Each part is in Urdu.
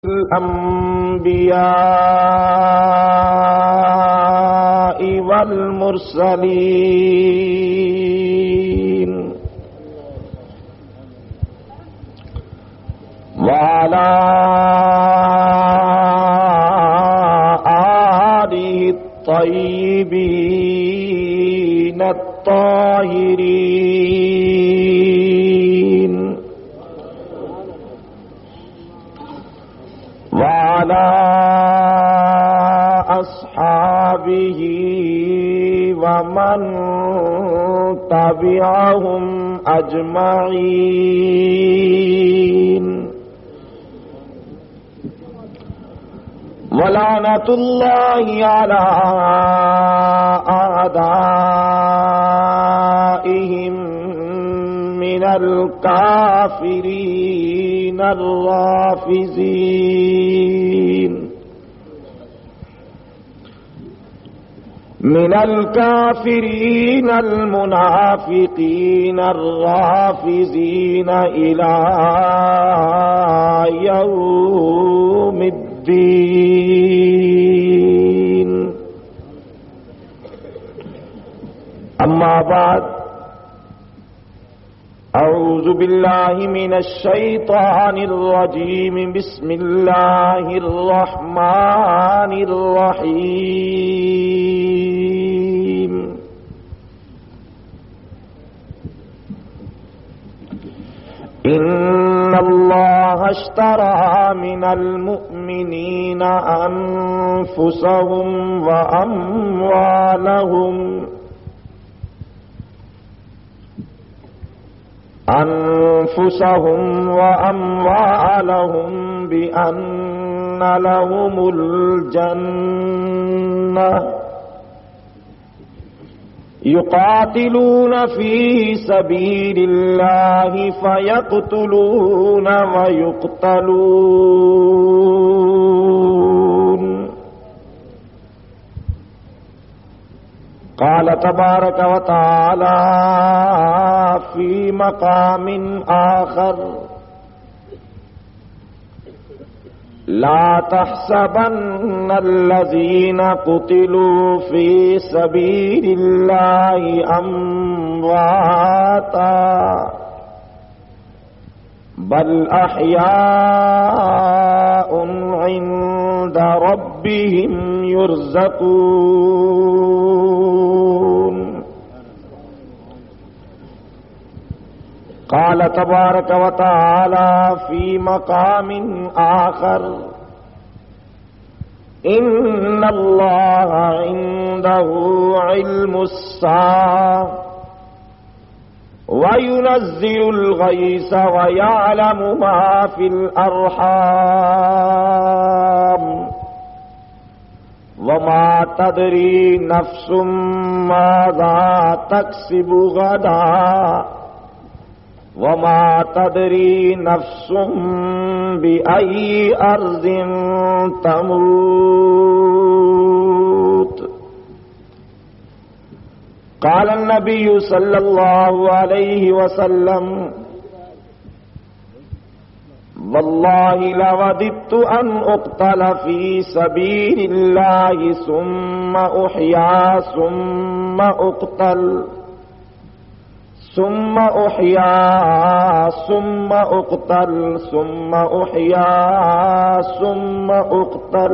الأنبياء والمرسلين وعلى آله الطيبين الطاهرين وعلى أصحابه ومن تبعهم أجمعين ولعنة الله على أعدائهم من الكافرين الرافضين من الكافرين المنافقين الرافضين إلى يوم الدين. أما بعد، أعوذ بالله من الشيطان الرجيم. بسم الله الرحمن الرحيم. إن الله اشترى من المؤمنين أنفسهم وأموالهم بأن لهم الجنة يقاتلون في سبيل الله فيقتلون ويقتلون. قال تبارك وتعالى في مقام آخر: لا تحسبن الذين قتلوا في سبيل الله أمواتا بل أحياء عند ربهم يرزقون. قال تبارك وتعالى في مقام آخر: إن الله عنده علم الساعة وينزل الغيث ويعلم ما في الأرحام وما تدري نفس ماذا تكسب غدا وما تدري نفس بأي أرض تموت. قال النبي صلى الله عليه وسلم: والله لوددت أن أقتل في سبيل الله ثم أحيا ثم أقتل ثم أحيا ثم أقتل ثم أحيا ثم أقتل.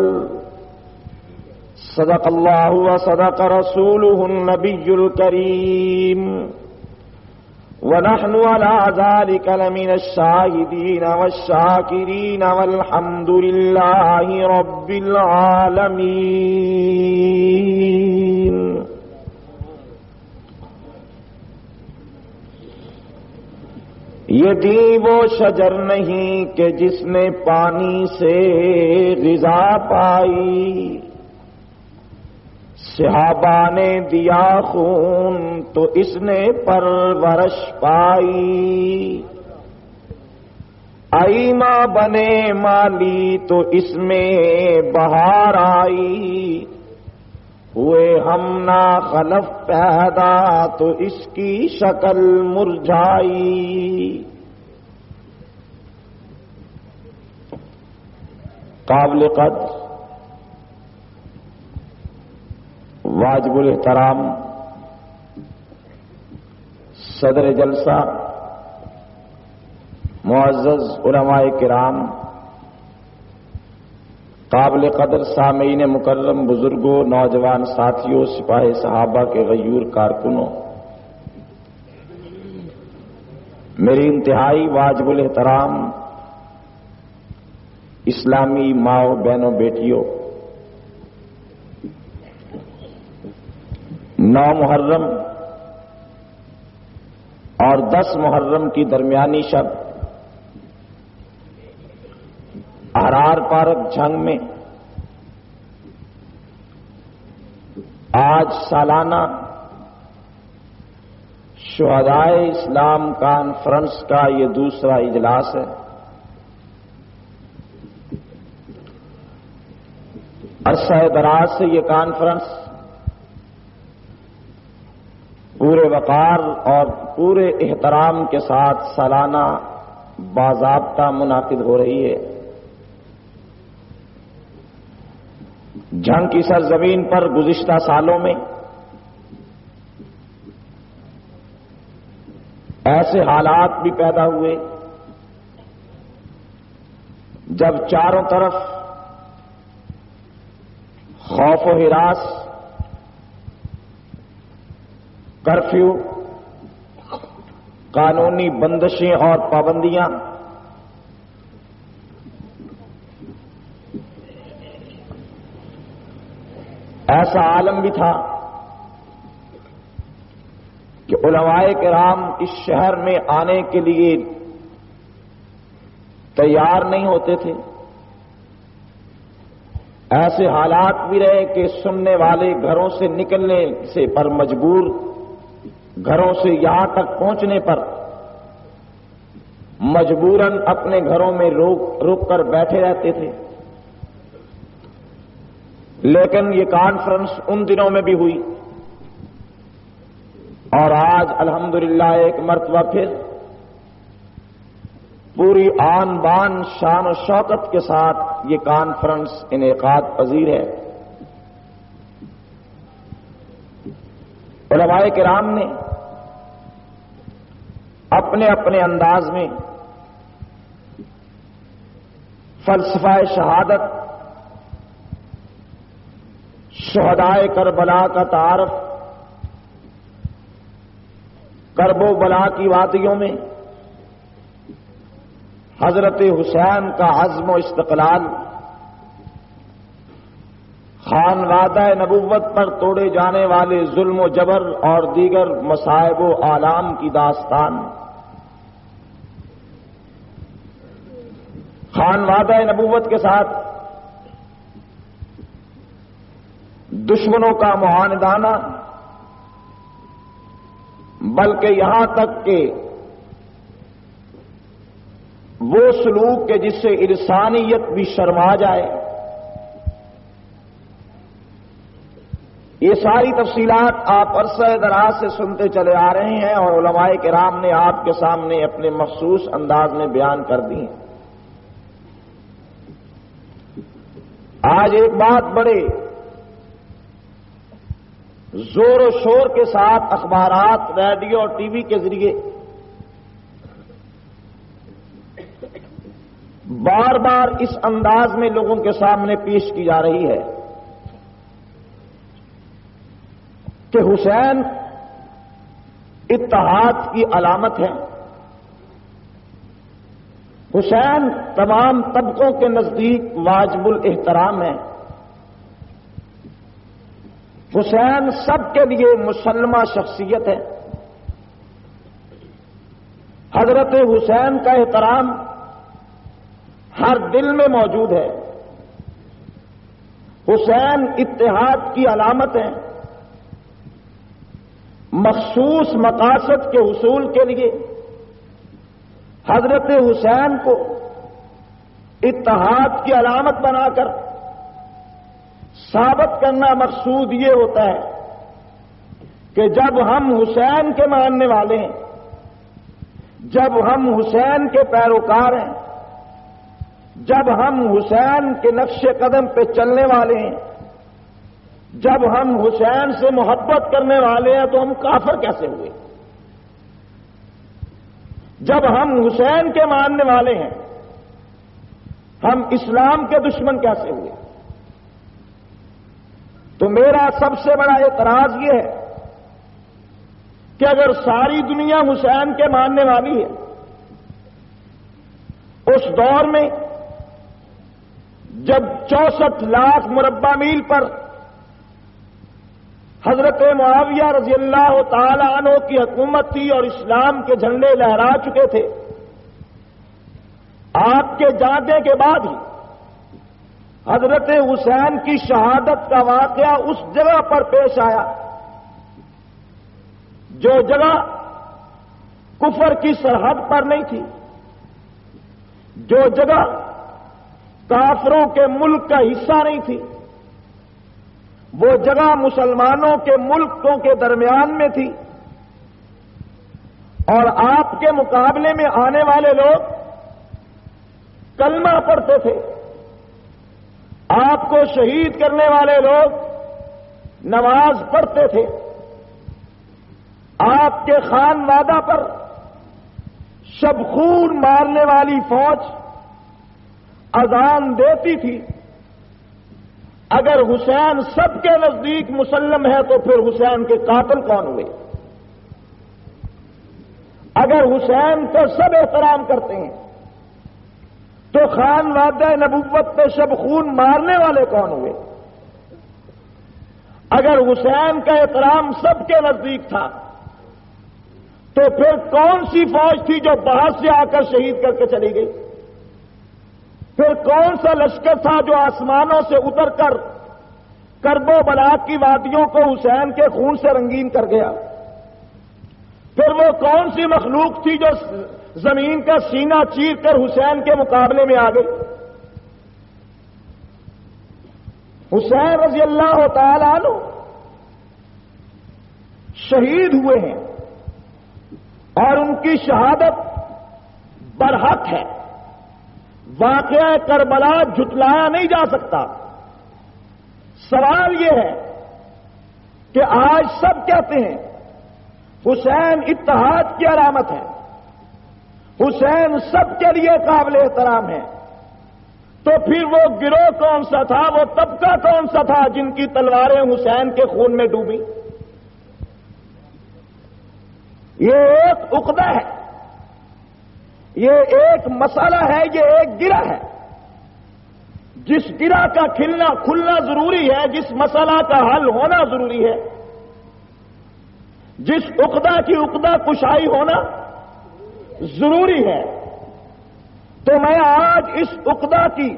صدق الله وصدق رسوله النبي الكريم، ونحن على ذلك لمن الشاهدين والشاكرين والحمد لله رب العالمين. یہ دین وہ شجر نہیں کہ جس نے پانی سے غذا پائی، صحابہ نے دیا خون تو اس نے پرورش پائی، آئیمہ بنے مالی تو اس میں بہار آئی، ہوئے ہم نا خلف پیدا تو اس کی شکل مرجھائی. قابل قدر واجب الاحترام صدر جلسہ، معزز علماء کرام، قابل قدر سامعین مکرم، بزرگوں، نوجوان ساتھیوں، سپاہ صحابہ کے غیور کارکنوں، میری انتہائی واجب الاحترام اسلامی ماؤں، بہنوں، بیٹیوں، 9 محرم اور 10 محرم کی درمیانی شب احرار پارک جھنگ میں آج سالانہ شہدائے اسلام کانفرنس کا یہ دوسرا اجلاس ہے۔ عرصہ دراز سے یہ کانفرنس پورے وقار اور پورے احترام کے ساتھ سالانہ باضابطہ منعقد ہو رہی ہے۔ جنگ کی سرزمین پر گزشتہ سالوں میں ایسے حالات بھی پیدا ہوئے جب چاروں طرف خوف و ہراس، کرفیو، قانونی بندشیں اور پابندیاں، ایسا عالم بھی تھا کہ علماء کرام اس شہر میں آنے کے لیے تیار نہیں ہوتے تھے۔ ایسے حالات بھی رہے کہ سننے والے گھروں سے نکلنے سے پر مجبور، گھروں سے یہاں تک پہنچنے پر مجبوراً اپنے گھروں میں رک کر بیٹھے رہتے تھے۔ لیکن یہ کانفرنس ان دنوں میں بھی ہوئی اور آج الحمدللہ ایک مرتبہ پھر پوری آن بان، شان و شوکت کے ساتھ یہ کانفرنس انعقاد پذیر ہے۔ علماء کرام نے اپنے اپنے انداز میں فلسفہ شہادت، شہدائے کربلا کا تعارف، کرب و بلا کی وادیوں میں حضرت حسین کا عزم و استقلال، خانوادہ نبوت پر توڑے جانے والے ظلم و جبر اور دیگر مصائب و آلام کی داستان، خانوادہ نبوت کے ساتھ دشمنوں کا معاندانہ، بلکہ یہاں تک کہ وہ سلوک کہ جس سے انسانیت بھی شرما جائے، یہ ساری تفصیلات آپ عرصہ دراز سے سنتے چلے آ رہے ہیں اور علماء کرام نے آپ کے سامنے اپنے مخصوص انداز میں بیان کر دی ہیں۔ آج ایک بات بڑے زور و شور کے ساتھ اخبارات، ریڈیو اور ٹی وی کے ذریعے بار بار اس انداز میں لوگوں کے سامنے پیش کی جا رہی ہے کہ حسین اتحاد کی علامت ہے، حسین تمام طبقوں کے نزدیک واجب الاحترام ہے، حسین سب کے لیے مسلمہ شخصیت ہے، حضرت حسین کا احترام ہر دل میں موجود ہے، حسین اتحاد کی علامت ہے، مخصوص مقاصد کے حصول کے لیے حضرت حسین کو اتحاد کی علامت بنا کر ثابت کرنا مقصود یہ ہوتا ہے کہ جب ہم حسین کے ماننے والے ہیں، جب ہم حسین کے پیروکار ہیں، جب ہم حسین کے نقش قدم پہ چلنے والے ہیں، جب ہم حسین سے محبت کرنے والے ہیں، تو ہم کافر کیسے ہوئے؟ جب ہم حسین کے ماننے والے ہیں، ہم اسلام کے دشمن کیسے ہوئے؟ تو میرا سب سے بڑا اعتراض یہ ہے کہ اگر ساری دنیا حسین کے ماننے والی ہے، اس دور میں جب 64 لاکھ مربع میل پر حضرت معاویہ رضی اللہ تعالی عنہ کی حکومت تھی اور اسلام کے جھنڈے لہرا چکے تھے، آپ کے جانے کے بعد ہی حضرت حسین کی شہادت کا واقعہ اس جگہ پر پیش آیا جو جگہ کفر کی سرحد پر نہیں تھی، جو جگہ کافروں کے ملک کا حصہ نہیں تھی، وہ جگہ مسلمانوں کے ملکوں کے درمیان میں تھی، اور آپ کے مقابلے میں آنے والے لوگ کلمہ پڑھتے تھے، آپ کو شہید کرنے والے لوگ نماز پڑھتے تھے، آپ کے خانوادہ پر شب خون مارنے والی فوج اذان دیتی تھی۔ اگر حسین سب کے نزدیک مسلم ہے تو پھر حسین کے قاتل کون ہوئے؟ اگر حسین کو سب احترام کرتے ہیں تو خانوادہ نبوت پہ شب خون مارنے والے کون ہوئے؟ اگر حسین کا احترام سب کے نزدیک تھا تو پھر کون سی فوج تھی جو باہر سے آ کر شہید کر کے چلی گئی؟ پھر کون سا لشکر تھا جو آسمانوں سے اتر کر کرب و بلا کی وادیوں کو حسین کے خون سے رنگین کر گیا؟ پھر وہ کون سی مخلوق تھی جو زمین کا سینہ چیر کر حسین کے مقابلے میں آ گئی؟ حسین رضی اللہ تعالی عنہ شہید ہوئے ہیں اور ان کی شہادت برحق ہے، واقعہ کربلا جھٹلایا نہیں جا سکتا۔ سوال یہ ہے کہ آج سب کہتے ہیں حسین اتحاد کی علامت ہے، حسین سب کے لیے قابل احترام ہے، تو پھر وہ گروہ کون سا تھا، وہ طبقہ کون سا تھا جن کی تلواریں حسین کے خون میں ڈوبی؟ یہ ایک عقدہ ہے، یہ ایک مسئلہ ہے، یہ ایک گرہ ہے۔ جس گرہ کا کھلنا ضروری ہے، جس مسئلہ کا حل ہونا ضروری ہے، جس عقدہ کی عقدہ کشائی ہونا ضروری ہے، تو میں آج اس عقدہ کی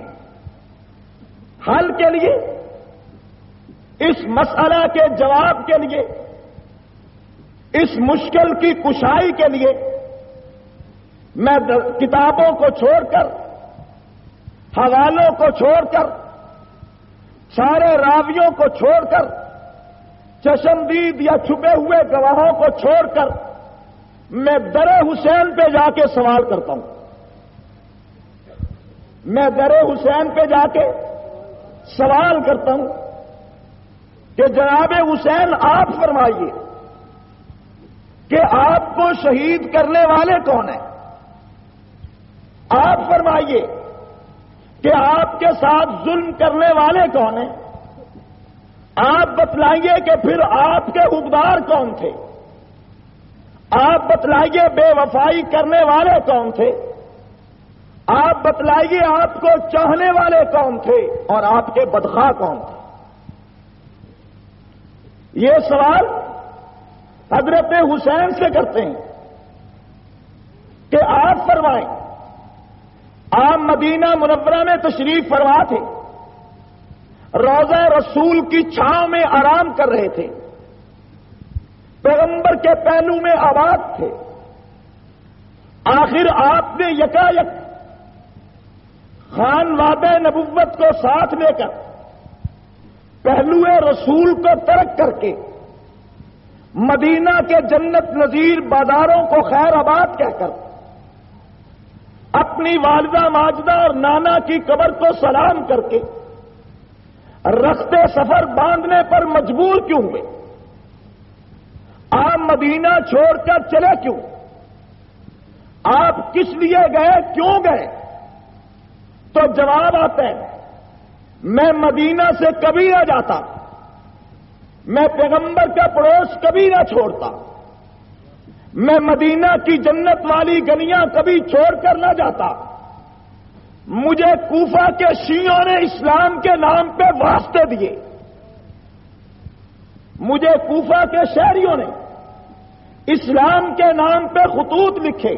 حل کے لیے، اس مسئلہ کے جواب کے لیے، اس مشکل کی کشائی کے لیے میں کتابوں کو چھوڑ کر، حوالوں کو چھوڑ کر، سارے راویوں کو چھوڑ کر، چشمدید یا چھپے ہوئے گواہوں کو چھوڑ کر میں در حسین پہ جا کے سوال کرتا ہوں۔ میں در حسین پہ جا کے سوال کرتا ہوں کہ جناب حسین آپ فرمائیے کہ آپ کو شہید کرنے والے کون ہیں؟ آپ فرمائیے کہ آپ کے ساتھ ظلم کرنے والے کون ہیں؟ آپ بتلائیے کہ پھر آپ کے حقدار کون تھے؟ آپ بتلائیے بے وفائی کرنے والے کون تھے؟ آپ بتلائیے آپ کو چاہنے والے کون تھے اور آپ کے بدخواہ کون تھے؟ یہ سوال حضرت حسین سے کرتے ہیں کہ آپ فرمائیں، آپ مدینہ منورہ میں تشریف فرما تھے، روضہ رسول کی چھاؤں میں آرام کر رہے تھے، پیغمبر کے پہلو میں آباد تھے، آخر آپ نے یکایک خانوادہ نبوت کو ساتھ لے کر پہلو رسول کو ترک کر کے مدینہ کے جنت نظیر بازاروں کو خیر آباد کہہ کر اپنی والدہ ماجدہ اور نانا کی قبر کو سلام کر کے رختے سفر باندھنے پر مجبور کیوں ہوئے؟ آپ مدینہ چھوڑ کر چلے کیوں؟ آپ کس لیے گئے، کیوں گئے؟ تو جواب آتا ہے، میں مدینہ سے کبھی نہ جاتا، میں پیغمبر کا پڑوس کبھی نہ چھوڑتا، میں مدینہ کی جنت والی گلیاں کبھی چھوڑ کر نہ جاتا۔ مجھے کوفہ کے شیعوں نے اسلام کے نام پہ واسطے دیے، مجھے کوفہ کے شہریوں نے اسلام کے نام پہ خطوط لکھے۔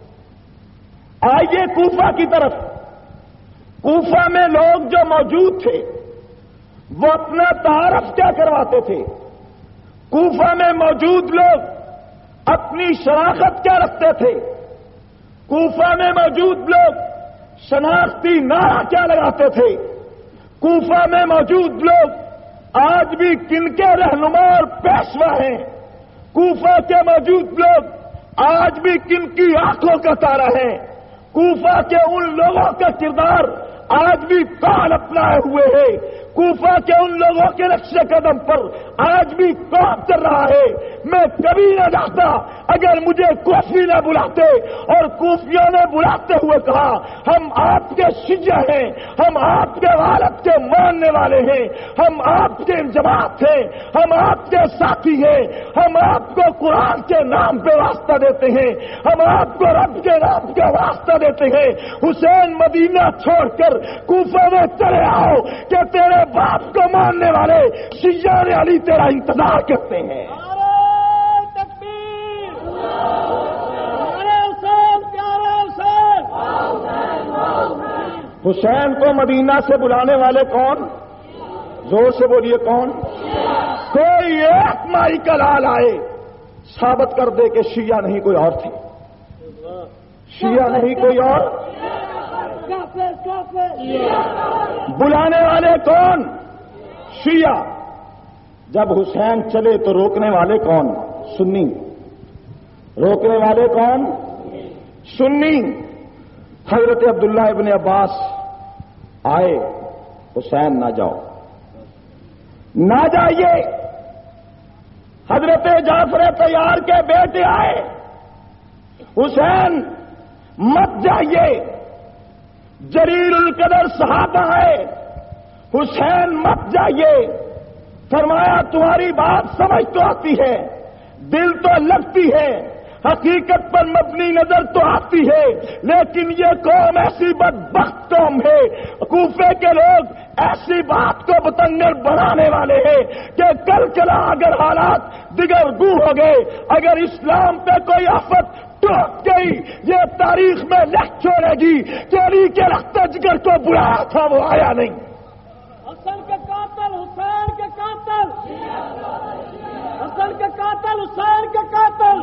آئیے کوفہ کی طرف۔ کوفہ میں لوگ جو موجود تھے وہ اپنا تعارف کیا کرواتے تھے؟ کوفہ میں موجود لوگ اپنی شناخت کیا رکھتے تھے؟ کوفہ میں موجود لوگ شناختی نعرہ کیا لگاتے تھے؟ کوفہ میں موجود لوگ آج بھی کن کے رہنما اور پیشوا ہیں؟ کوفہ کے موجود لوگ آج بھی کن کی آنکھوں کا تارا ہے؟ کوفہ کے ان لوگوں کا کردار آج بھی کون اپنائے ہوئے ہے؟ کوفہ کے ان لوگوں کے نقش قدم پر آج بھی کون چل رہا ہے؟ میں کبھی نہ جاتا اگر مجھے کوفی نہ بلاتے، اور کوفیوں نے بلاتے ہوئے کہا ہم آپ کے شیعہ ہیں، ہم آپ کے والد کے ماننے والے ہیں، ہم آپ کے جماعت ہیں، ہم آپ کے ساتھی ہیں، ہم آپ کو قرآن کے نام پہ واسطہ دیتے ہیں، ہم آپ کو رب کے نام کا واسطہ دیتے ہیں۔ حسین مدینہ چھوڑ کر کوفہ میں چلے آؤ کہ تیرے باپ کو ماننے والے شیعہ علی تیرا انتظار کرتے ہیں۔ حسین کو مدینہ سے بلانے والے کون؟ زور سے بولیے کون؟ کوئی ایک مائی کا لال آئے ثابت کر دے کہ شیعہ نہیں کوئی اور تھے، شیعہ نہیں کوئی اور۔ بلانے والے کون؟ شیعہ۔ جب حسین چلے تو روکنے والے کون؟ سنی۔ روکنے والے کون؟ سنی۔ حضرت عبداللہ ابن عباس آئے، حسین نہ جاؤ، نہ جائیے۔ حضرت جعفر طیار کے بیٹے آئے، حسین مت جائیے۔ جلیل القدر صحابہ آئے، حسین مت جائیے۔ فرمایا تمہاری بات سمجھ تو آتی ہے، دل تو لگتی ہے، حقیقت پر مبنی نظر تو آتی ہے، لیکن یہ قوم ایسی بدبخت قوم ہے، کوفے کے لوگ ایسی بات کو بتنگڑ بنانے والے ہیں کہ کل چلا اگر حالات دیگر گو ہو گئے، اگر اسلام پہ کوئی آفت ٹوٹ گئی، یہ تاریخ میں لکھ چھوڑے گی کہ علی کے رخت جگر کو بلایا تھا وہ آیا نہیں۔ حسن کے قاتل حسین کے قاتل، حسن کے قاتل حسین کے قاتل۔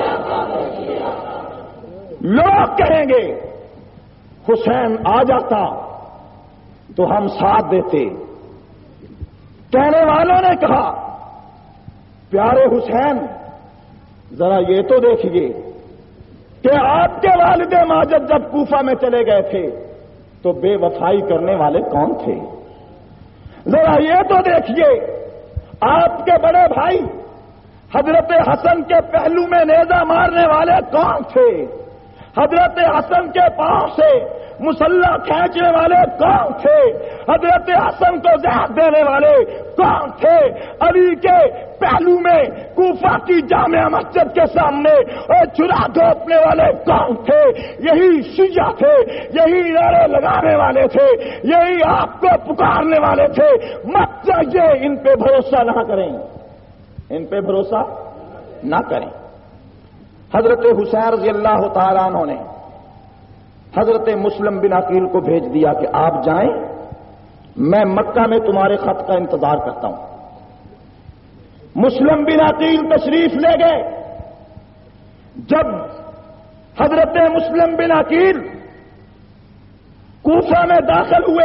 لوگ کہیں گے حسین آ جاتا تو ہم ساتھ دیتے۔ کہنے والوں نے کہا پیارے حسین ذرا یہ تو دیکھیے کہ آپ کے والد ماجد جب کوفہ میں چلے گئے تھے تو بے وفائی کرنے والے کون تھے؟ ذرا یہ تو دیکھیے آپ کے بڑے بھائی حضرت حسن کے پہلو میں نیزہ مارنے والے کون تھے؟ حضرت حسن کے پاؤں سے مسلح کھینچنے والے کون تھے؟ حضرت حسن کو زہر دینے والے کون تھے؟ علی کے پہلو میں کوفہ کی جامع مسجد کے سامنے چولہا ڈھونپنے والے کون تھے؟ یہی شیعہ تھے، یہی نعرے لگانے والے تھے، یہی آپ کو پکارنے والے تھے۔ مت جائیے، ان پہ بھروسہ نہ کریں، ان پہ بھروسہ نہ کریں۔ حضرت حسین رضی اللہ تعالیٰ عنہ نے حضرت مسلم بن عقیل کو بھیج دیا کہ آپ جائیں، میں مکہ میں تمہارے خط کا انتظار کرتا ہوں۔ مسلم بن عقیل تشریف لے گئے۔ جب حضرت مسلم بن عقیل کوفہ میں داخل ہوئے،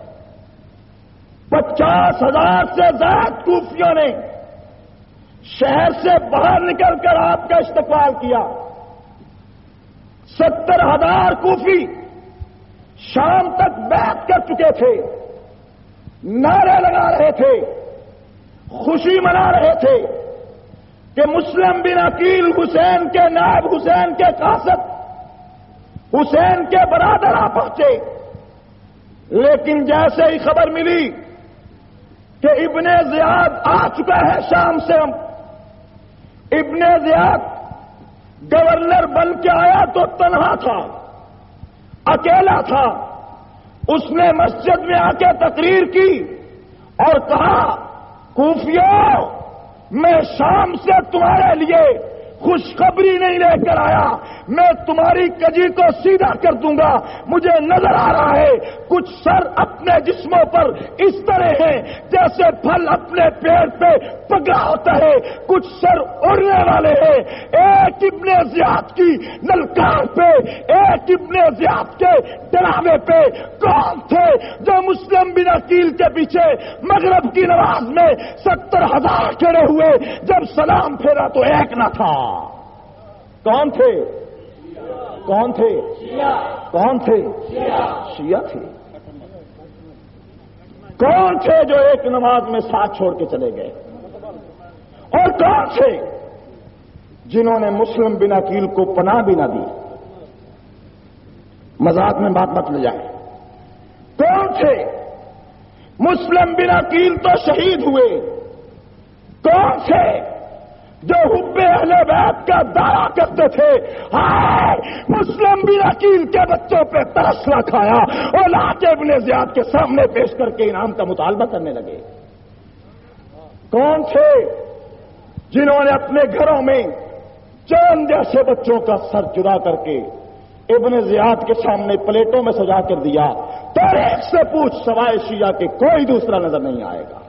50,000 سے زائد کوفیوں نے شہر سے باہر نکل کر آپ کا استقبال کیا۔ 70,000 کوفی شام تک بیعت کر چکے تھے، نعرے لگا رہے تھے، خوشی منا رہے تھے کہ مسلم بن عقیل حسین کے نائب، حسین کے قاصد، حسین کے برادر آ پہنچے۔ لیکن جیسے ہی خبر ملی کہ ابن زیاد آ چکا ہے شام سے، ابن زیاد گورنر بن کے آیا تو تنہا تھا، اکیلا تھا۔ اس نے مسجد میں آ کے تقریر کی اور کہا، کوفیوں، میں شام سے تمہارے لیے خوشخبری نہیں لے کر آیا، میں تمہاری کجی کو سیدھا کر دوں گا۔ مجھے نظر آ رہا ہے کچھ سر اپنے جسموں پر اس طرح ہیں جیسے پھل اپنے پیڑ پہ پگا ہوتا ہے، کچھ سر اڑنے والے ہیں۔ ایک ابن زیاد کی للکار پہ، ایک ابن زیاد کے ڈراوے پہ کون تھے جو مسلم بن عقیل کے پیچھے مغرب کی نماز میں 70,000 کھڑے ہوئے، جب سلام پھیرا تو ایک نہ تھا؟ کون تھے؟ کون تھے؟ کون تھے؟ شیعہ تھے۔ کون تھے جو ایک نماز میں ساتھ چھوڑ کے چلے گئے؟ اور کون تھے جنہوں نے مسلم بن عقیل کو پناہ بھی نہ دی؟ مذاق میں بات مت لے جائے۔ کون تھے؟ مسلم بن عقیل تو شہید ہوئے۔ کون تھے جو حب اہل بیت کا دعویٰ کرتے تھے؟ ہائے، مسلم بن عقیل کے بچوں پہ ترس نہ کھایا اور لا کے ابن زیاد کے سامنے پیش کر کے انعام کا مطالبہ کرنے لگے۔ کون تھے جنہوں نے اپنے گھروں میں چاند جیسے بچوں کا سر جدا کر کے ابن زیاد کے سامنے پلیٹوں میں سجا کر دیا؟ تاریخ سے پوچھ، سوائے شیعہ کے کوئی دوسرا نظر نہیں آئے گا۔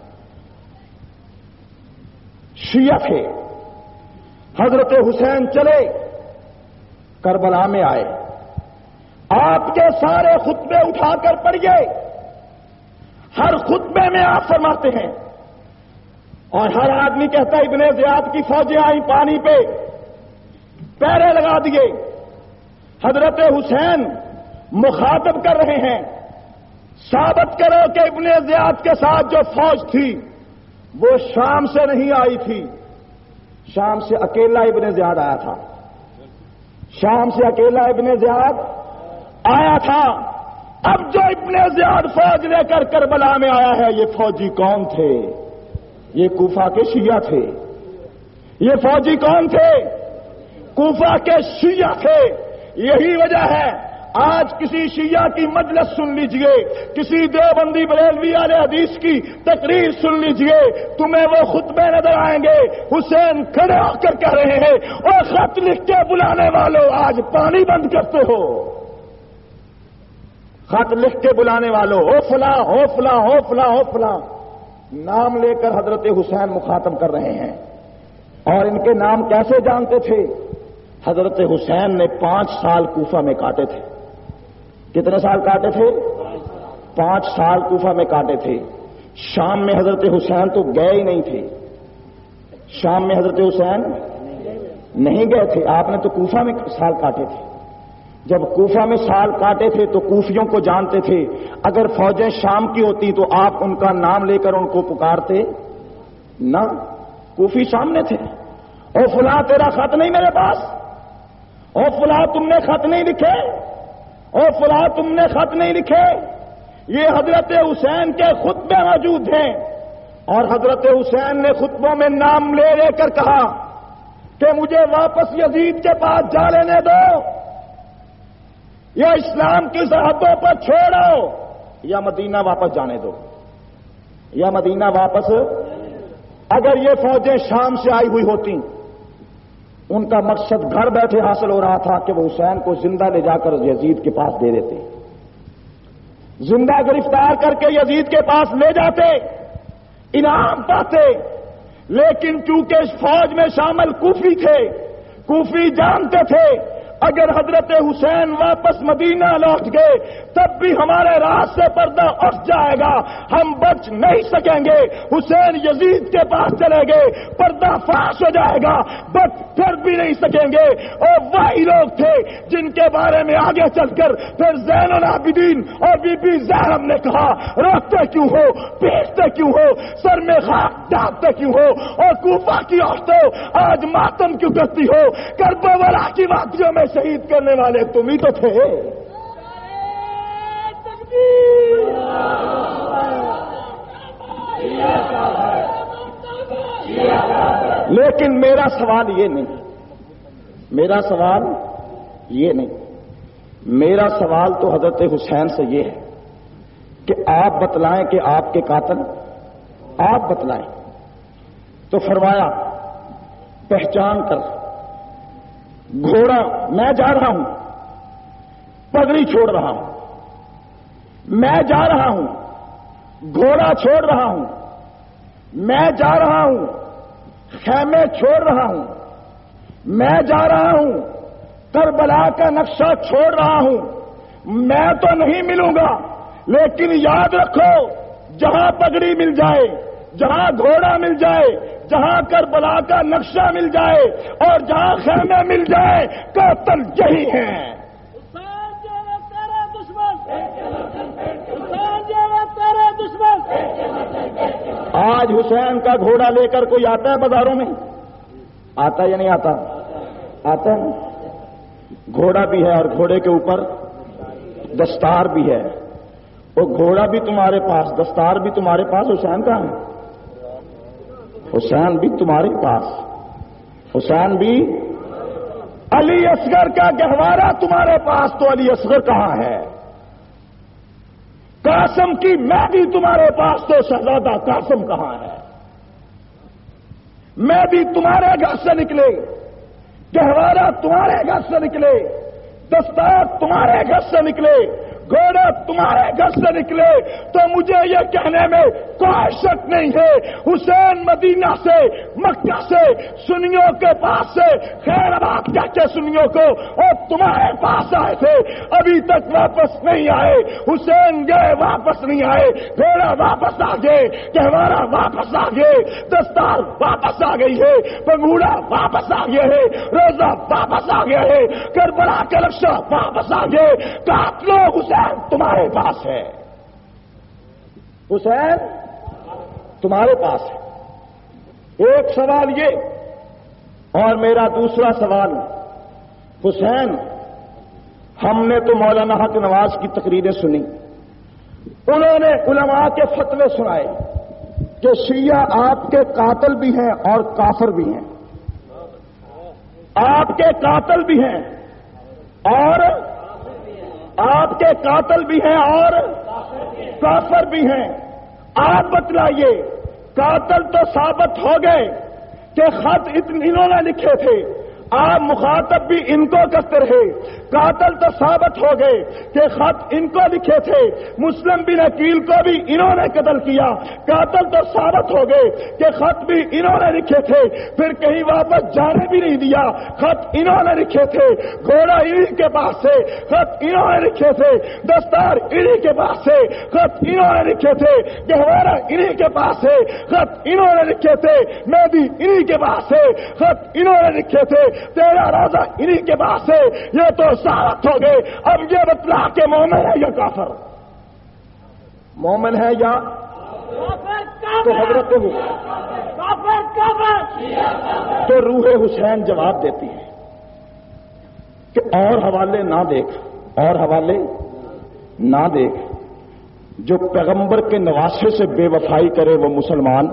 شیعہ تھے۔ حضرت حسین چلے، کربلا میں آئے، آپ کے سارے خطبے اٹھا کر پڑھیے۔ ہر خطبے میں آپ فرماتے ہیں اور ہر آدمی کہتا ہے ابن زیاد کی فوجیں آئیں پانی پہ، پیرے لگا دیے۔ حضرت حسین مخاطب کر رہے ہیں، ثابت کرو کہ ابن زیاد کے ساتھ جو فوج تھی وہ شام سے نہیں آئی تھی، شام سے اکیلا ابن زیاد آیا تھا، شام سے اکیلا ابن زیاد آیا تھا۔ اب جو ابن زیاد فوج لے کر کربلا میں آیا ہے، یہ فوجی کون تھے؟ یہ کوفہ کے شیعہ تھے۔ یہ فوجی کون تھے؟ کوفہ کے شیعہ تھے۔ یہی وجہ ہے آج کسی شیعہ کی مجلس سن لیجئے، کسی دیوبندی بریلوی والے حدیث کی تقریر سن لیجئے، تمہیں وہ خطبے نظر آئیں گے، حسین کھڑے ہو کر کہہ رہے ہیں، اور خط لکھ کے بلانے والوں آج پانی بند کرتے ہو۔ خط لکھ کے بلانے والوں، ہو فلاں ہو فلاں ہو فلاں ہو فلاں، نام لے کر حضرت حسین مخاطب کر رہے ہیں۔ اور ان کے نام کیسے جانتے تھے؟ حضرت حسین نے 5 سال کوفہ میں کاٹے تھے۔ کتنے سال کاٹے تھے؟ 5 سال کوفہ میں کاٹے تھے۔ شام میں حضرت حسین تو گئے ہی نہیں تھے، شام میں حضرت حسین نہیں گئے تھے، آپ نے تو کوفہ میں سال کاٹے تھے۔ جب کوفہ میں سال کاٹے تھے تو کوفیوں کو جانتے تھے، اگر فوجیں شام کی ہوتی تو آپ ان کا نام لے کر ان کو پکارتے نہ، کوفی سامنے تھے۔ او فلاں تیرا خط نہیں میرے پاس، او فلاں تم نے خط نہیں لکھے، او فلاں تم نے خط نہیں لکھے۔ یہ حضرت حسین کے خطبے موجود ہیں، اور حضرت حسین نے خطبوں میں نام لے لے کر کہا کہ مجھے واپس یزید کے پاس جا لینے دو، یا اسلام کی سرحدوں پر چھوڑو، یا مدینہ واپس جانے دو، یا مدینہ واپس۔ اگر یہ فوجیں شام سے آئی ہوئی ہوتی، ان کا مقصد گھر بیٹھے حاصل ہو رہا تھا کہ وہ حسین کو زندہ لے جا کر یزید کے پاس دے دیتے، زندہ گرفتار کر کے یزید کے پاس لے جاتے، انعام پاتے۔ لیکن چونکہ اس فوج میں شامل کوفی تھے، کوفی جانتے تھے اگر حضرت حسین واپس مدینہ لوٹ گئے تب بھی ہمارے راز سے پردہ اٹھ جائے گا، ہم بچ نہیں سکیں گے۔ حسین یزید کے پاس چلے گئے، پردہ فاش ہو جائے گا، بچ پھر بھی نہیں سکیں گے۔ اور وہی لوگ تھے جن کے بارے میں آگے چل کر پھر زین العابدین اور بی بی زینب نے کہا روکتے کیوں ہو، پیٹتے کیوں ہو، سر میں خاک ڈالتے کیوں ہو، اور کوفہ کی عورتوں آج ماتم کیوں کرتی ہو، کربلا کی وادیوں میں شہید کرنے والے تم ہی تو تھے۔ لیکن میرا سوال یہ نہیں، میرا سوال یہ نہیں، میرا سوال تو حضرت حسین سے یہ ہے کہ آپ بتلائیں کہ آپ کے قاتل آپ بتلائیں۔ تو فرمایا پہچان کر گھوڑا میں جا رہا ہوں، پگڑی چھوڑ رہا ہوں، میں جا رہا ہوں، گھوڑا چھوڑ رہا ہوں، میں جا رہا ہوں، خیمے چھوڑ رہا ہوں، میں جا رہا ہوں، کربلا کا نقشہ چھوڑ رہا ہوں، میں تو نہیں ملوں گا، لیکن یاد رکھو جہاں پگڑی مل جائے، جہاں گھوڑا مل جائے، جہاں کربلا کا نقشہ مل جائے اور جہاں خیمے مل جائے قاتل یہی ہیں۔ آج حسین کا گھوڑا لے کر کوئی آتا ہے بازاروں میں؟ آتا یا نہیں آتا؟ آتا ہے۔ گھوڑا بھی ہے اور گھوڑے کے اوپر دستار بھی ہے، وہ گھوڑا بھی تمہارے پاس، دستار بھی تمہارے پاس، حسین کہاں ہے؟ حسین بھی تمہارے پاس، حسین بھی علی اصغر کا گہوارہ تمہارے پاس، تو علی اصغر کہاں ہے؟ قاسم کی مہدی تمہارے پاس، تو شہزادہ قاسم کہاں ہے؟ مہدی تمہارے گھر سے نکلے، گہوارہ تمہارے گھر سے نکلے، دستار تمہارے گھر سے نکلے، گھوڑا تمہارے گھر سے نکلے، تو مجھے یہ کہنے میں کوئی شک نہیں ہے حسین مدینہ سے، مکہ سے، سنیوں کے پاس سے خیر آباد کہہ کے سنیوں کو اور تمہارے پاس آئے تھے، ابھی تک واپس نہیں آئے۔ حسین گئے واپس نہیں آئے، گھوڑا واپس آ گئے، گہوارہ واپس آ گئے، دستار واپس آ گئی ہے، پگوڑا واپس آ گیا ہے، روزہ واپس آ گیا ہے، کربلا کا نقشہ واپس آ گئے، قاتلوں حسین تمہارے پاس ہے، حسین تمہارے پاس ہے۔ ایک سوال یہ، اور میرا دوسرا سوال، حسین ہم نے تو مولانا حق نواز کی تقریریں سنی، انہوں نے علماء کے فتوے سنائے کہ شیعہ آپ کے قاتل بھی ہیں اور کافر بھی ہیں، آپ کے قاتل بھی ہیں اور آپ کے قاتل بھی ہیں اور کافر بھی ہیں۔ آپ بتلائیے، قاتل تو ثابت ہو گئے کہ خط انہوں نے لکھے تھے، آپ مخاطب بھی ان کو کرتے رہے، قاتل تو ثابت ہو گئے کہ خط ان کو لکھے تھے، مسلم بن عقیل کو بھی انہوں نے قتل کیا، قاتل تو ثابت ہو گئے کہ خط بھی انہوں نے لکھے تھے، پھر کہیں واپس جانے بھی نہیں دیا، خط انہوں نے لکھے تھے، گھوڑا انہی کے پاس سے، خط انہوں نے لکھے تھے، دستار انہی کے پاس سے، خط انہوں نے لکھے تھے، گہوارہ انہی کے پاس سے، خط انہوں نے لکھے تھے، مہدی انہی کے پاس سے، خط انہوں نے لکھے تھے، تیرا روزہ انہی کے پاس ہے، یہ تو ثابت ہو گئے۔ اب یہ بتلا کہ مومن ہے یا کافر، مومن ہے یا تو حضرت تو روح حسین جواب دیتی ہے کہ اور حوالے نہ دیکھ، اور حوالے نہ دیکھ، جو پیغمبر کے نواسے سے بے وفائی کرے وہ مسلمان،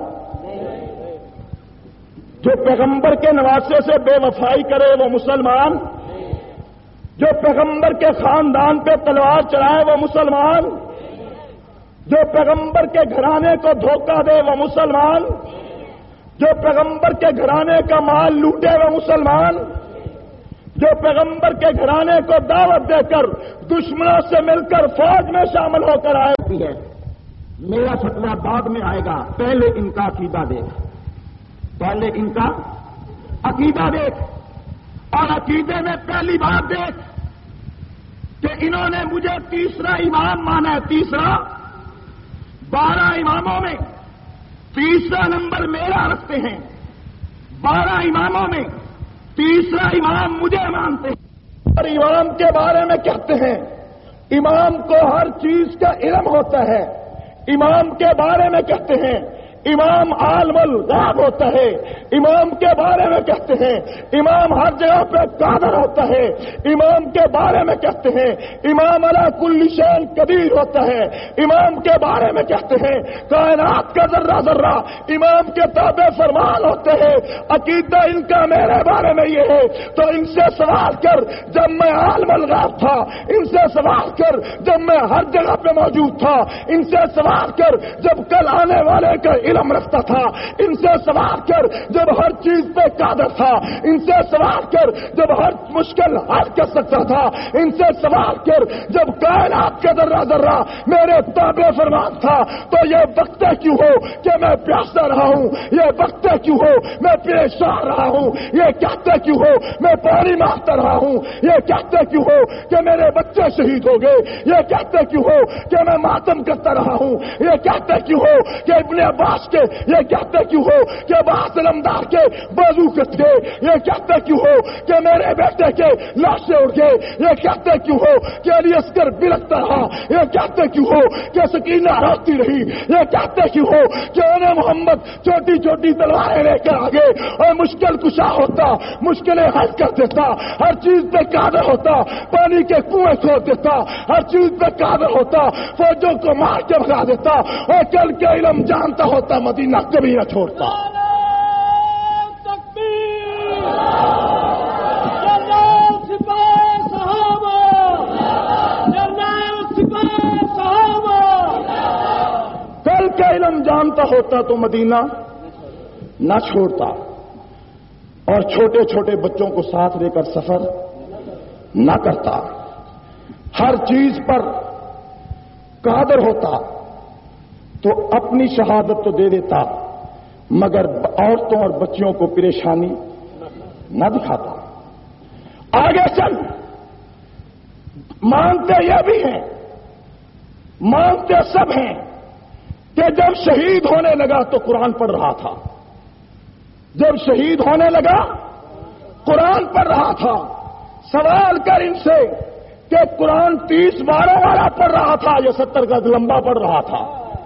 جو پیغمبر کے نواسے سے بے وفائی کرے وہ مسلمان، جو پیغمبر کے خاندان پہ تلوار چلائے وہ مسلمان، جو پیغمبر کے گھرانے کو دھوکہ دے وہ مسلمان، جو پیغمبر کے گھرانے کا مال لوٹے وہ مسلمان، جو پیغمبر کے گھرانے کو دعوت دے کر دشمنوں سے مل کر فوج میں شامل ہو کر آئی ہے۔ میرا فتویٰ بعد میں آئے گا، پہلے ان کا عقیدہ دیکھ، پہلے ان کا عقیدہ دیکھ، اور عقیدے میں پہلی بات دیکھ کہ انہوں نے مجھے تیسرا امام مانا ہے. تیسرا 12 اماموں میں تیسرا نمبر میرا رکھتے ہیں. 12 اماموں میں تیسرا امام مجھے مانتے ہیں. اور امام کے بارے میں کہتے ہیں امام کو ہر چیز کا علم ہوتا ہے. امام کے بارے میں کہتے ہیں امام عالم الغیب ہوتا ہے. امام کے بارے میں کہتے ہیں امام ہر جگہ پہ قادر ہوتا ہے. امام کے بارے میں کہتے ہیں امام علی کل شیء قدیر ہوتا ہے. امام کے بارے میں کہتے ہیں کائنات کا ذرہ ذرہ امام کے تابع فرمان ہوتے ہیں. عقیدہ ان کا میرے بارے میں یہ ہے تو ان سے سوال کر جب میں عالم الغیب تھا, ان سے سوال کر جب میں ہر جگہ پہ موجود تھا, ان سے سوال کر جب کل آنے والے کا علم رکھتا تھا, ان سے سوال کر جب ہر چیز پہ قادر تھا, ان سے سوال کر جب ہر مشکل حل کر سکتا تھا, ان سے سوال کر جب کائنات کا ذرہ ذرہ میرے تابع فرمان تھا. تو یہ بکتے کیوں ہو کہ میں پیاسا رہا ہوں؟ یہ بکتے کیوں ہو میں پریشان رہا ہوں؟ یہ کہتے کیوں ہو میں پانی مانگتا رہا ہوں؟ یہ کہتے کیوں ہو کہ میرے بچے شہید ہو گئے؟ یہ کہتے کیوں ہو کہ میں ماتم کرتا رہا ہوں؟ یہ کہتے کیوں ہو کہ ابن عباس کے, یہ کہتے کیوں ہو کہ عباس علمدار کے بازو کٹ گئے؟ یہ کہتے کیوں ہو کہ میرے بیٹے کے لاشیں اڑ گئے؟ یہ کہتے کیوں ہو کہ علی اصغر بلکتا رہا؟ یہ کہتے کیوں ہو کہ سکینہ روتی رہی؟ یہ کہتے کیوں ہو کہ انہیں محمد چھوٹی چھوٹی تلواریں لے کر آگے اور مشکل کشا ہوتا, مشکلیں حل کر دیتا, ہر چیز پہ قادر ہوتا, پانی کے کنویں کھود دیتا, ہر چیز پہ قادر ہوتا, فوجوں کو مار کے بھگا دیتا, اور کل کے علم جانتا ہوتا, مدینہ کبھی نہ چھوڑتا. کل کے علم جانتا ہوتا تو مدینہ نہ چھوڑتا, اور چھوٹے چھوٹے بچوں کو ساتھ لے کر سفر نہ کرتا. ہر چیز پر قادر ہوتا تو اپنی شہادت تو دے دیتا, مگر عورتوں اور بچیوں کو پریشانی نہ دکھاتا. آگے چل, مانتے یہ بھی ہیں, مانتے سب ہیں کہ جب شہید ہونے لگا تو قرآن پڑھ رہا تھا. جب شہید ہونے لگا قرآن پڑھ رہا تھا. سوال کر ان سے کہ قرآن 30 باروں والا پڑھ رہا تھا یا 70 گز لمبا پڑھ رہا تھا؟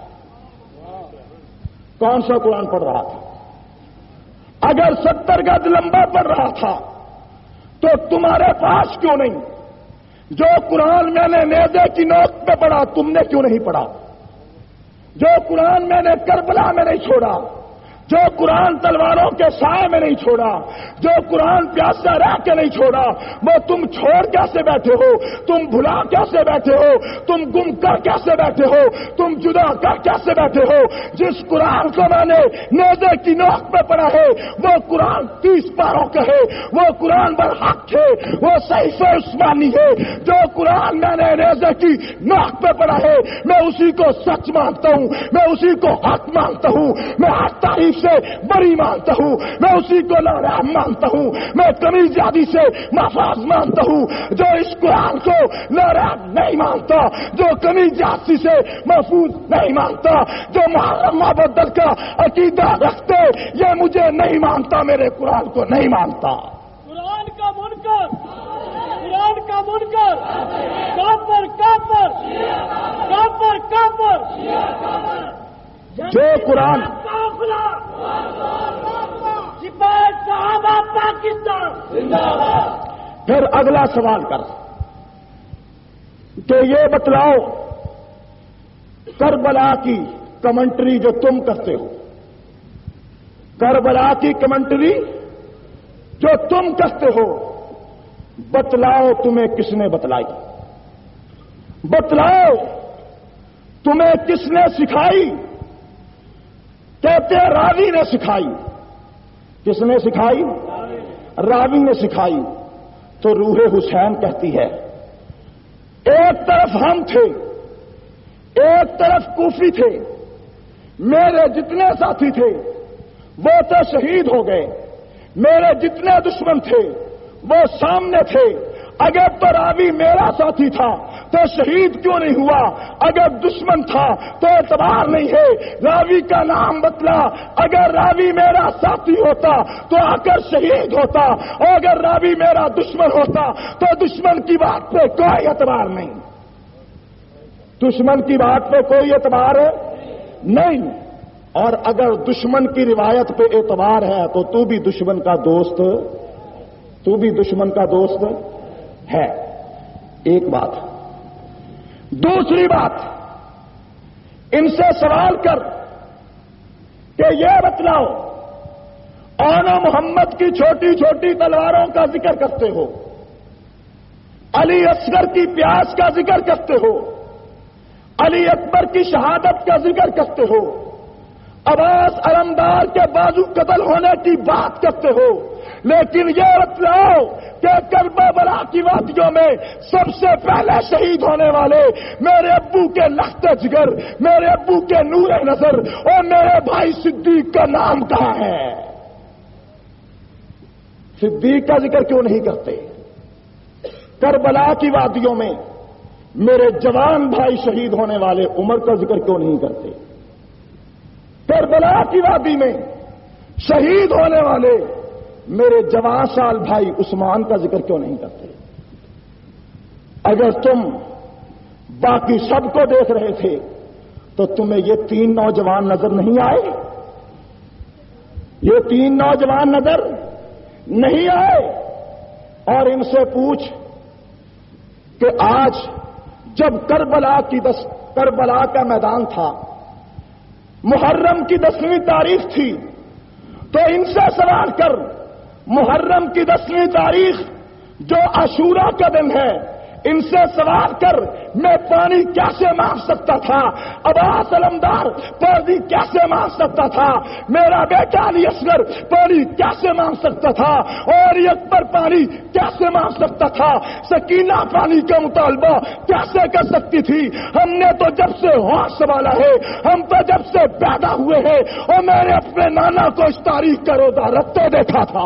کون سا قرآن پڑھ رہا تھا؟ اگر 70 گز لمبا پڑھ رہا تھا تو تمہارے پاس کیوں نہیں؟ جو قرآن میں نے نیزے کی نوک پہ پڑھا تم نے کیوں نہیں پڑھا؟ جو قرآن میں نے کربلا میں نہیں چھوڑا, جو قرآن تلواروں کے سائے میں نہیں چھوڑا, جو قرآن پیاسا رہ کے نہیں چھوڑا, وہ تم چھوڑ کیسے بیٹھے ہو؟ تم بھلا کیسے بیٹھے ہو؟ تم گم کر کیسے بیٹھے ہو؟ تم جدا کر کیسے بیٹھے ہو؟ جس قرآن کو میں نے نیزے کی نوک پہ پڑھا ہے وہ قرآن 30 پاروں کا ہے, وہ قرآن برحق ہے, وہ صحیفہ عثمانی ہے. جو قرآن میں نے نیزے کی نوک پہ پڑھا ہے میں اسی کو سچ مانتا ہوں, میں اسی کو حق مانتا ہوں, میں ہر تاریخ سے بری مانتا ہوں, میں اسی کو نارام مانتا ہوں, میں کمی زیادی سے محفوظ مانتا ہوں. جو اس قرآن کو نارام نہیں مانتا, جو کمی زیادتی سے محفوظ نہیں مانتا, جو محرم معبدل کا عقیدہ رکھتے, یہ مجھے نہیں مانتا, میرے قرآن کو نہیں مانتا. قرآن کا منکر, قرآن کا منکر, کافر کافر کافر کافر. جو قرآن سپاہی صحابہ پاکستان زندہ باد. پھر اگلا سوال کر کہ یہ بتلاؤ کربلا کی کمنٹری جو تم کرتے ہو, کربلا کی کمنٹری جو تم کرتے ہو, بتلاؤ تمہیں کس نے بتلائی؟ بتلاؤ تمہیں کس نے سکھائی؟ کہتے راوی نے سکھائی. کس نے سکھائی؟ راوی نے سکھائی. تو روح حسین کہتی ہے ایک طرف ہم تھے, ایک طرف کوفی تھے, میرے جتنے ساتھی تھے وہ تو شہید ہو گئے, میرے جتنے دشمن تھے وہ سامنے تھے. اگر تو راوی میرا ساتھی تھا تو شہید کیوں نہیں ہوا؟ اگر دشمن تھا تو اعتبار نہیں ہے. راوی کا نام بتلا. اگر راوی میرا ساتھی ہوتا تو آ کر شہید ہوتا، اور اگر راوی میرا دشمن ہوتا تو دشمن کی بات پہ کوئی اعتبار نہیں. دشمن کی بات پہ کوئی اعتبار نہیں. اور اگر دشمن کی روایت پہ اعتبار ہے تو تو بھی دشمن کا دوست ہے. ایک بات. دوسری بات، ان سے سوال کر کہ یہ بتلاؤ، آن محمد کی چھوٹی چھوٹی تلواروں کا ذکر کرتے ہو، علی اصغر کی پیاس کا ذکر کرتے ہو، علی اکبر کی شہادت کا ذکر کرتے ہو، عباس علمدار کے بازو قتل ہونے کی بات کرتے ہو، لیکن یہ بتلاؤ کہ کربلا کی وادیوں میں سب سے پہلے شہید ہونے والے میرے ابو کے لخت جگر، میرے ابو کے نور نظر اور میرے بھائی صدیق کا نام کہاں ہے؟ صدیق کا ذکر کیوں نہیں کرتے؟ کربلا کی وادیوں میں میرے جوان بھائی شہید ہونے والے عمر کا ذکر کیوں نہیں کرتے؟ کربلا کی وادی میں شہید ہونے والے میرے جوان سال بھائی عثمان کا ذکر کیوں نہیں کرتے؟ اگر تم باقی سب کو دیکھ رہے تھے تو تمہیں یہ 3 نوجوان نظر نہیں آئے؟ یہ 3 نوجوان نظر نہیں آئے؟ اور ان سے پوچھ کہ آج جب کربلا کا میدان تھا، محرم کی 10ویں تاریخ تھی، تو ان سے سوال کر محرم کی 10ویں تاریخ جو عاشورہ کا دن ہے، ان سے سوال کر میں پانی کیسے مانگ سکتا تھا؟ عباس علمدار پانی کیسے مانگ سکتا تھا؟ میرا بیٹا علی اصغر پانی کیسے مانگ سکتا تھا؟ اور اکبر پانی کیسے مانگ سکتا تھا؟ سکینہ پانی کا مطالبہ کیسے کر سکتی تھی؟ ہم نے تو جب سے ہوش سنبھالا ہے، ہم تو جب سے پیدا ہوئے ہیں، اور میں نے اپنے نانا کو اس تاریخ کا روزہ رکھتے دیکھا تھا.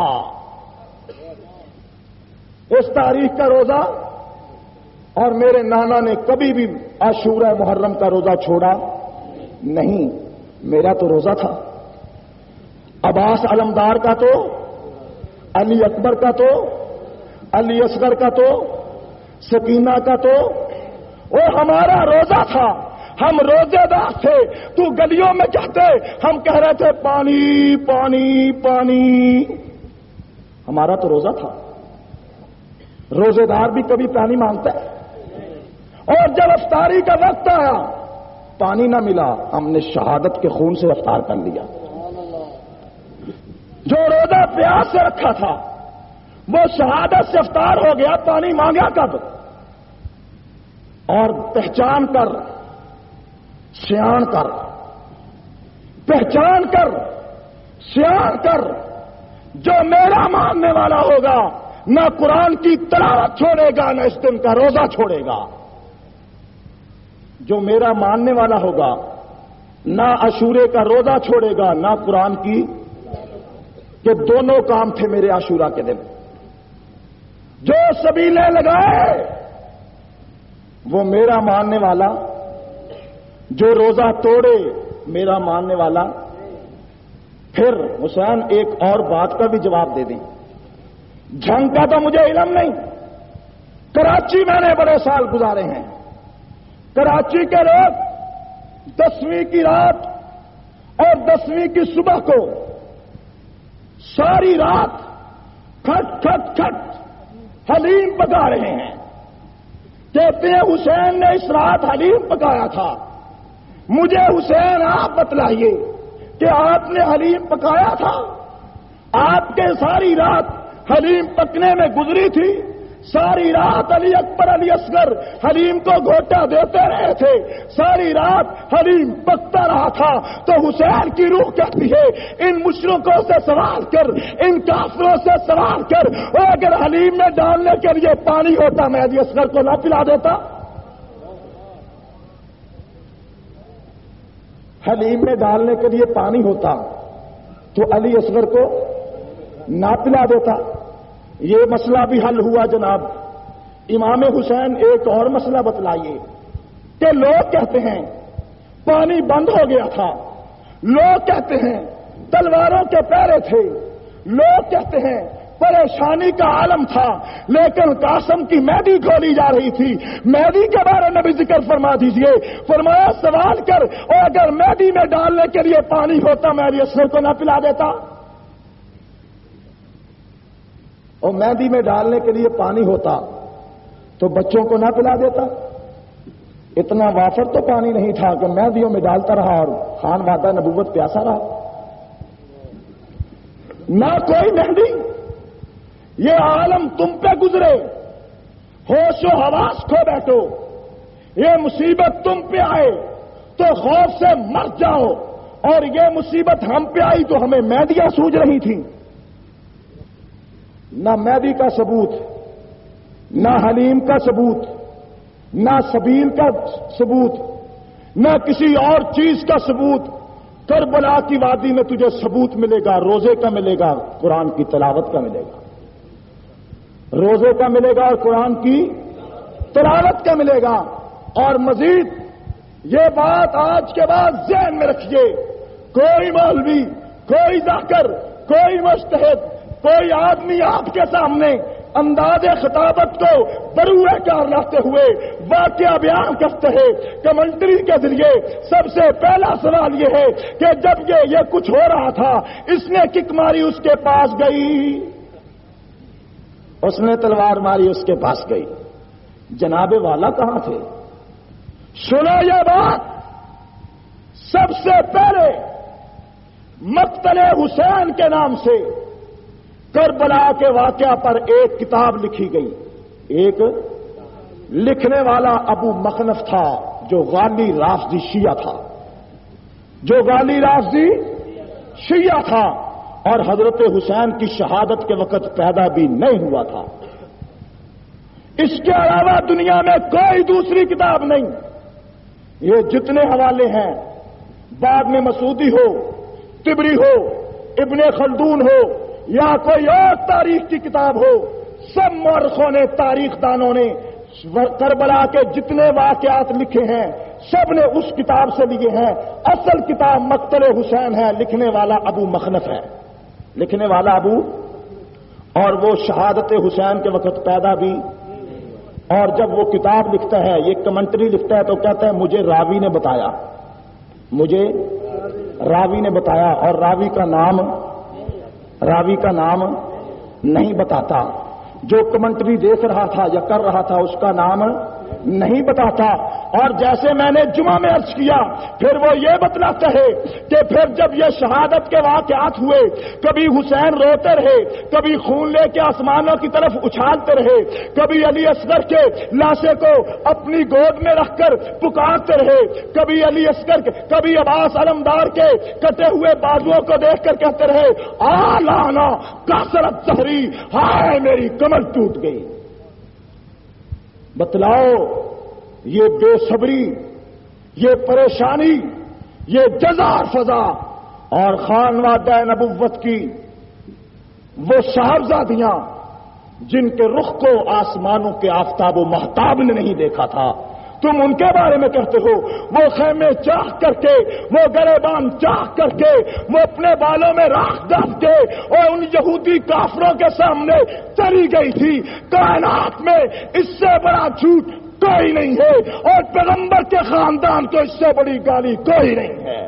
اس تاریخ کا روزہ، اور میرے نانا نے کبھی بھی عاشورہ محرم کا روزہ چھوڑا نہیں. میرا تو روزہ تھا. عباس علمدار کا تو، علی اکبر کا تو، علی اصغر کا تو، سکینہ کا تو، وہ ہمارا روزہ تھا. ہم روزے دار تھے. تو گلیوں میں کہتے، ہم کہہ رہے تھے پانی پانی پانی. ہمارا تو روزہ تھا. روزے دار بھی کبھی پانی مانگتا ہے. اور جب افطاری کا وقت آیا، پانی نہ ملا، ہم نے شہادت کے خون سے افطار کر لیا. جو روزہ پیاس سے رکھا تھا وہ شہادت سے افطار ہو گیا. پانی مانگا کب؟ اور پہچان کر، سیان کر، پہچان کر، سیان کر. جو میرا ماننے والا ہوگا نہ قرآن کی تلاوت چھوڑے گا، نہ اس دن کا روزہ چھوڑے گا. جو میرا ماننے والا ہوگا نہ عاشورے کا روزہ چھوڑے گا، نہ قرآن کی، کہ دونوں کام تھے میرے عاشورہ کے دن. جو سبیلیں لگائے وہ میرا ماننے والا، جو روزہ توڑے میرا ماننے والا. پھر حسین ایک اور بات کا بھی جواب دے دیں. جنگ کا تو مجھے علم نہیں. کراچی میں نے بڑے سال گزارے ہیں. کراچی کے لوگ 10ویں کی رات اور 10ویں کی صبح کو ساری رات کھٹ کھٹ کھٹ حلیم پکا رہے ہیں. کہتے ہیں حسین نے اس رات حلیم پکایا تھا. مجھے حسین آپ بتلائیے کہ آپ نے حلیم پکایا تھا؟ آپ کے ساری رات حلیم پکنے میں گزری تھی. ساری رات علی اکبر علی اصغر حلیم کو گھوٹا دیتے رہے تھے. ساری رات حلیم پکتا رہا تھا. تو حسین کی روح کہتی ہے ان مشرکوں سے سوال کر، ان کافروں سے سوال کر، اور اگر حلیم میں ڈالنے کے لیے پانی ہوتا میں علی اصغر کو نہ پلا دیتا؟ حلیم میں ڈالنے کے لیے پانی ہوتا تو علی اصغر کو نہ پلا دیتا؟ یہ مسئلہ بھی حل ہوا جناب۔ امام حسین ایک اور مسئلہ بتلائیے کہ لوگ کہتے ہیں پانی بند ہو گیا تھا، لوگ کہتے ہیں تلواروں کے پیرے تھے، لوگ کہتے ہیں پریشانی کا عالم تھا، لیکن قاسم کی مہدی کھولی جا رہی تھی۔ مہدی کے بارے میں بھی ذکر فرما دیجئے۔ فرمایا سوال کر، اور اگر مہدی میں ڈالنے کے لیے پانی ہوتا میں علی اصغر کو نہ پلا دیتا؟ اور مہدی میں ڈالنے کے لیے پانی ہوتا تو بچوں کو نہ پلا دیتا؟ اتنا وافر تو پانی نہیں تھا کہ مہدیوں میں ڈالتا رہا اور خان وعدہ نبوت پیاسا رہا۔ نہ کوئی مہدی، یہ عالم تم پہ گزرے، ہوش و حواس کھو بیٹھو، یہ مصیبت تم پہ آئے تو خوف سے مر جاؤ، اور یہ مصیبت ہم پہ آئی تو ہمیں مہدیاں سوج رہی تھیں۔ نہ مہدی کا ثبوت، نہ حلیم کا ثبوت، نہ سبیل کا ثبوت، نہ کسی اور چیز کا ثبوت۔ کربلا کی وادی میں تجھے ثبوت ملے گا، روزے کا ملے گا، قرآن کی تلاوت کا ملے گا، روزے کا ملے گا اور قرآن کی تلاوت کا ملے گا۔ اور مزید یہ بات آج کے بعد ذہن میں رکھیے، کوئی مولوی، کوئی ذاکر، کوئی مجتہد، کوئی آدمی آپ کے سامنے انداز خطابت کو بروئے کار لاتے ہوئے واقعہ بیان کرتے ہیں، کمنٹری کے ذریعے سب سے پہلا سوال یہ ہے کہ جب یہ کچھ ہو رہا تھا اس نے کک ماری اس کے پاس گئی، اس نے تلوار ماری اس کے پاس گئی، جناب والا کہاں تھے؟ سنو یہ بات، سب سے پہلے مقتل حسین کے نام سے کربلا کے واقعہ پر ایک کتاب لکھی گئی۔ ایک لکھنے والا ابو مخنف تھا جو غالی رافضی شیعہ تھا، شیعہ تھا، اور حضرت حسین کی شہادت کے وقت پیدا بھی نہیں ہوا تھا۔ اس کے علاوہ دنیا میں کوئی دوسری کتاب نہیں۔ یہ جتنے حوالے ہیں، بعد میں مسعودی ہو، طبری ہو، ابن خلدون ہو یا کوئی اور تاریخ کی کتاب ہو، سب مورخوں نے، تاریخ دانوں نے کربلا کے جتنے واقعات لکھے ہیں سب نے اس کتاب سے لیے ہیں۔ اصل کتاب مقتل حسین ہے، لکھنے والا ابو مخنف ہے، لکھنے والا ابو، اور وہ شہادت حسین کے وقت پیدا بھی۔ اور جب وہ کتاب لکھتا ہے، یہ کمنٹری لکھتا ہے، تو کہتا ہے مجھے راوی نے بتایا، مجھے راوی نے بتایا، اور راوی کا نام نہیں بتاتا۔ جو کمنٹری دیکھ رہا تھا یا کر رہا تھا اس کا نام نہیں بتاتا۔ اور جیسے میں نے جمعہ میں عرض کیا، پھر وہ یہ بتلاتا ہے کہ پھر جب یہ شہادت کے واقعات ہوئے، کبھی حسین روتے رہے، کبھی خون لے کے آسمانوں کی طرف اچھالتے رہے، کبھی علی اصغر کے لاشے کو اپنی گود میں رکھ کر پکارتے رہے، کبھی علی اصغر کے، کبھی عباس علمدار کے کٹے ہوئے بازوؤں کو دیکھ کر کہتے رہے آلانا کثرت ظہری، ہائے میری کمر ٹوٹ گئی۔ بتلاؤ یہ بے صبری، یہ پریشانی، یہ جزا فضا اور خانوادہ نبوت کی وہ صاحبزادیاں جن کے رخ کو آسمانوں کے آفتاب و مہتاب نے نہیں دیکھا تھا، تم ان کے بارے میں کہتے ہو وہ خیمے چاک کر کے، وہ گریبان چاک کر کے، وہ اپنے بالوں میں راکھ ڈال کے اور ان یہودی کافروں کے سامنے چلی گئی تھی۔ کائنات میں اس سے بڑا جھوٹ کوئی نہیں ہے، اور پیغمبر کے خاندان کو اس سے بڑی گالی کوئی نہیں ہے۔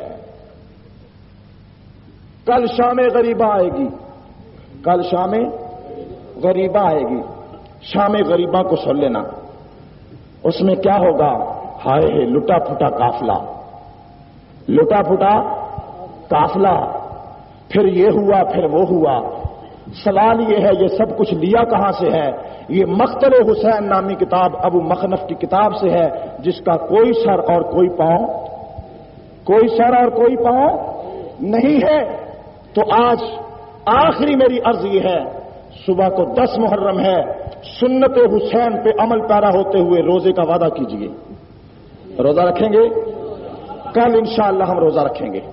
کل شام غریبہ آئے گی، کل شام غریبہ آئے گی، شام غریبہ کو سن لینا۔ اس میں کیا ہوگا؟ ہائے لٹا پھٹا قافلہ، لٹا پھٹا قافلہ، پھر یہ ہوا، پھر وہ ہوا۔ سوال یہ ہے یہ سب کچھ لیا کہاں سے ہے؟ یہ مقتل حسین نامی کتاب ابو مخنف کی کتاب سے ہے، جس کا کوئی سر اور کوئی پاؤں، کوئی سر اور کوئی پاؤں نہیں ہے۔ تو آج آخری میری عرض یہ ہے، صبح کو 10 محرم ہے، سنت حسین پہ عمل پیرا ہوتے ہوئے روزے کا وعدہ کیجئے۔ روزہ رکھیں گے؟ کل انشاءاللہ ہم روزہ رکھیں گے،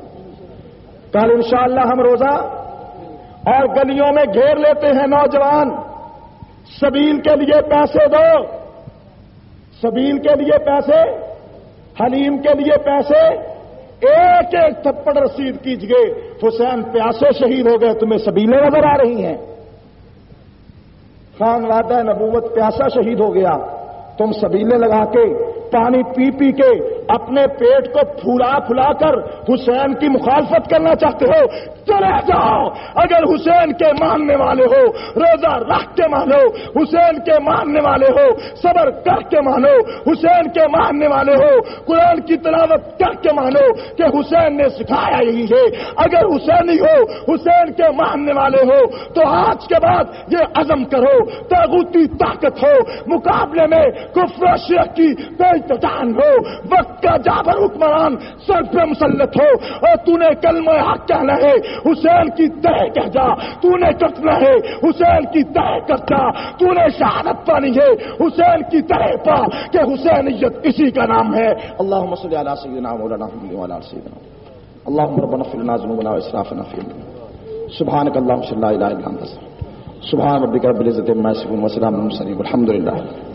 کل انشاءاللہ ہم روزہ، اور گلیوں میں گھیر لیتے ہیں نوجوان، سبیل کے لیے پیسے دو، سبیل کے لیے پیسے، حلیم کے لیے پیسے، ایک ایک تھپڑ رسید کیجئے، حسین پیاسے شہید ہو گئے، تمہیں سبیلیں نظر آ رہی ہیں؟ خانوادہ نبوت پیاسا شہید ہو گیا، تم سبیلیں لگا کے پانی پی پی کے اپنے پیٹ کو پھلا پھلا کر حسین کی مخالفت کرنا چاہتے ہو؟ چلے جاؤ، اگر حسین کے ماننے والے ہو روزہ رکھ کے مانو، حسین کے ماننے والے ہو صبر کر کے مانو، حسین کے ماننے والے ہو قرآن کی تلاوت کر کے مانو کہ حسین نے سکھایا یہی ہے۔ اگر حسینی ہو، حسین کے ماننے والے ہو تو آج کے بعد یہ عزم کرو، طاغوتی طاقت ہو مقابلے میں کفر و شرک کی بے جان ہو، وقت کا جابر حکمران سر پہ مسلط ہو اور تو نے کلمہ حق کہنا ہے، حسین کی تہ کہہ جا، تو نے کٹنا ہے حسین کی تہ کر جا، تو نے شہادت پانی ہے حسین کی تہ پا کہ حسینیت اسی کا نام ہے۔ اللہم صلی علی سیدنا مولانا محمد وعلی آل سیدنا اللہم ربنا اغفر لنا ذنوبنا واسرافنا فی امرنا سبحانک اللہم صلی لا الہ الا انت سبحان ربک رب العزۃ عما یصفون وسلام علی المرسلین والحمد للہ۔